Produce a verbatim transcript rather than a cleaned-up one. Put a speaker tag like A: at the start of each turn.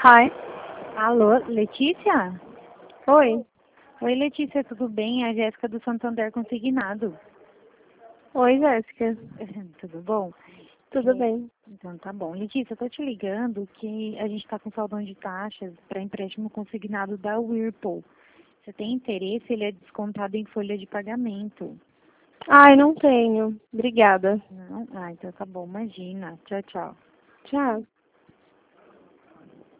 A: Hi.
B: Alô, Letícia?
A: Oi.
B: Oi, Letícia, tudo bem? É a Jéssica do Santander Consignado.
A: Oi, Jéssica.
B: Tudo bom?
A: Tudo
B: É,
A: bem?
B: então tá bom. Letícia, eu tô te ligando que a gente tá com saldão de taxas para empréstimo consignado da Whirlpool. Você tem interesse? Ele é descontado em folha de pagamento.
A: Ai, não tenho. Obrigada.
B: Não? Ah, então tá bom, imagina. Tchau, tchau.
A: Tchau.